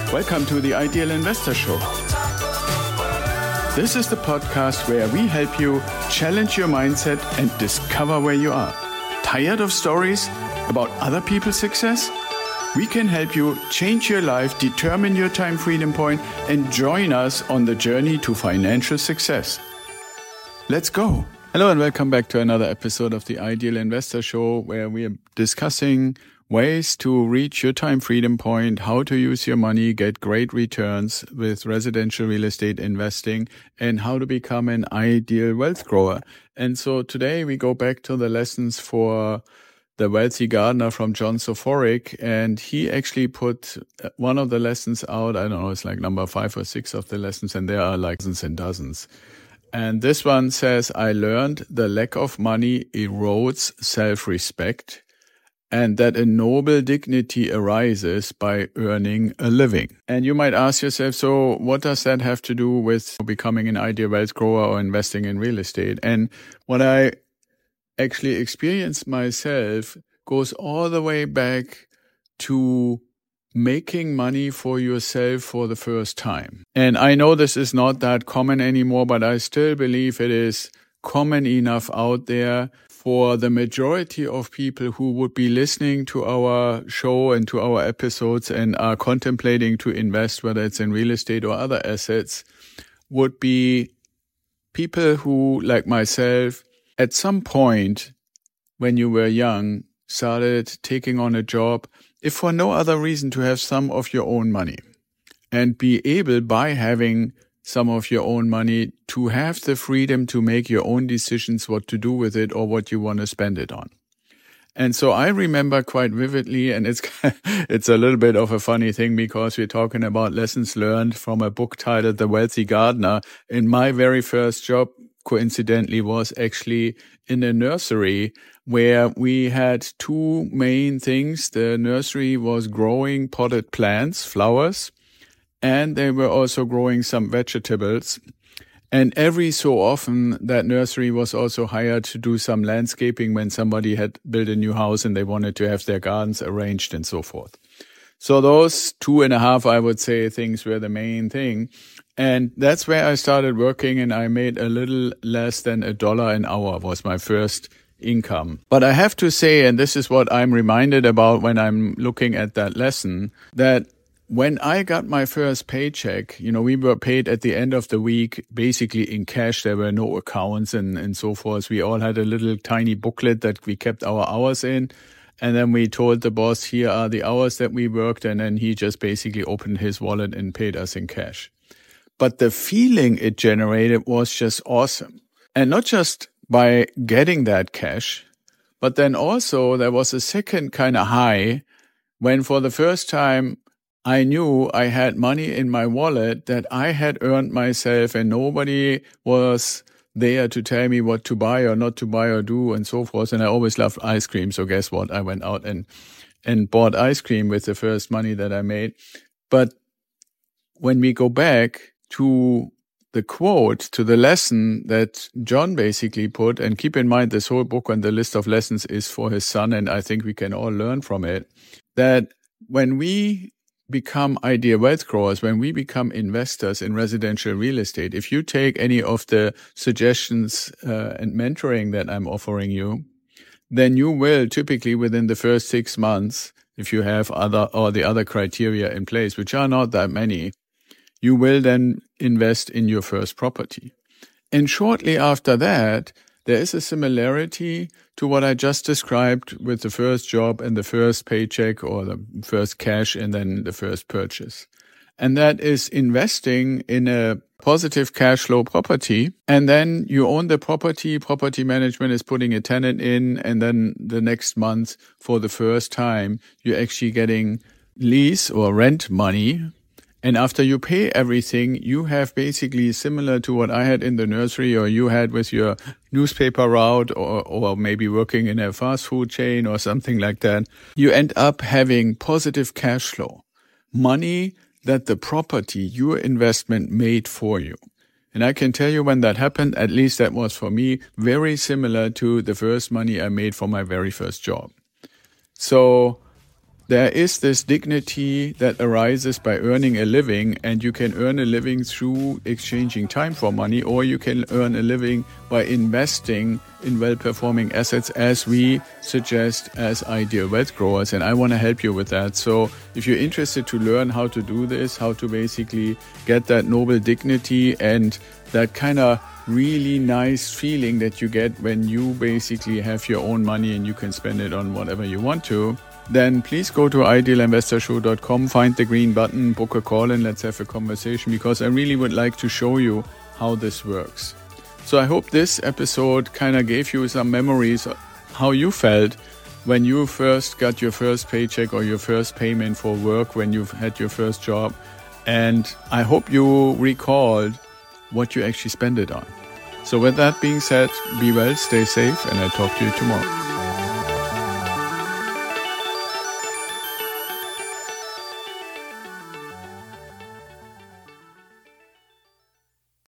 Welcome to the Ideal Investor Show. This is the podcast where we help you challenge your mindset and discover where you are. Tired of stories about other people's success? We can help you change your life, determine your time freedom point, and join us on the journey to financial success. Let's go. Hello and welcome back to another episode of the Ideal Investor Show, where we are discussing ways to reach your time freedom point, how to use your money, get great returns with residential real estate investing, and how to become an ideal wealth grower. And so today we go back to the lessons for the Wealthy Gardener from John Soforic, and he actually put one of the lessons out. I don't know, it's like number 5 or 6 of the lessons, and there are like dozens and dozens. And this one says, I learned the lack of money erodes self-respect, and that a noble dignity arises by earning a living. And you might ask yourself, so what does that have to do with becoming an ideal wealth grower or investing in real estate? And what I actually experienced myself goes all the way back to making money for yourself for the first time. And I know this is not that common anymore, but I still believe it is common enough out there for the majority of people who would be listening to our show and to our episodes and are contemplating to invest, whether it's in real estate or other assets, would be people who, like myself, at some point when you were young, started taking on a job, if for no other reason, to have some of your own money and be able, by having some of your own money, to have the freedom to make your own decisions what to do with it or what you want to spend it on. And so I remember quite vividly, and it's a little bit of a funny thing because we're talking about lessons learned from a book titled The Wealthy Gardener. And my very first job, coincidentally, was actually in a nursery where we had 2 main things. The nursery was growing potted plants, flowers, and they were also growing some vegetables. And every so often, that nursery was also hired to do some landscaping when somebody had built a new house and they wanted to have their gardens arranged and so forth. So those 2.5, I would say, things were the main thing. And that's where I started working, and I made a little less than $1 an hour was my first income. But I have to say, and this is what I'm reminded about when I'm looking at that lesson, that when I got my first paycheck, we were paid at the end of the week, basically in cash. There were no accounts and so forth. We all had a little tiny booklet that we kept our hours in. And then we told the boss, here are the hours that we worked. And then he just basically opened his wallet and paid us in cash. But the feeling it generated was just awesome. And not just by getting that cash, but then also there was a second kind of high when for the first time I knew I had money in my wallet that I had earned myself, and nobody was there to tell me what to buy or not to buy or do and so forth. And I always loved ice cream. So guess what? I went out and bought ice cream with the first money that I made. But when we go back to the quote, to the lesson that John basically put, and keep in mind this whole book and the list of lessons is for his son, and I think we can all learn from it, that when we become ideal wealth growers, when we become investors in residential real estate, if you take any of the suggestions and mentoring that I'm offering you, then you will typically within the first 6 months, if you have the other criteria in place, which are not that many, you will then invest in your first property. And shortly after that, there is a similarity to what I just described with the first job and the first paycheck or the first cash and then the first purchase. And that is investing in a positive cash flow property. And then you own the property management is putting a tenant in. And then the next month, for the first time, you're actually getting lease or rent money. And after you pay everything, you have basically similar to what I had in the nursery or you had with your newspaper route or maybe working in a fast food chain or something like that. You end up having positive cash flow, money that the property, your investment made for you. And I can tell you when that happened, at least that was for me, very similar to the first money I made for my very first job. So there is this dignity that arises by earning a living, and you can earn a living through exchanging time for money, or you can earn a living by investing in well-performing assets, as we suggest as Ideal Wealth Growers, and I want to help you with that. So if you're interested to learn how to do this, how to basically get that noble dignity and that kind of really nice feeling that you get when you basically have your own money and you can spend it on whatever you want to, then please go to idealinvestorshow.com, find the green button, book a call, and let's have a conversation, because I really would like to show you how this works. So I hope this episode kind of gave you some memories of how you felt when you first got your first paycheck or your first payment for work, when you've had your first job. And I hope you recalled what you actually spent it on. So with that being said, be well, stay safe, and I'll talk to you tomorrow.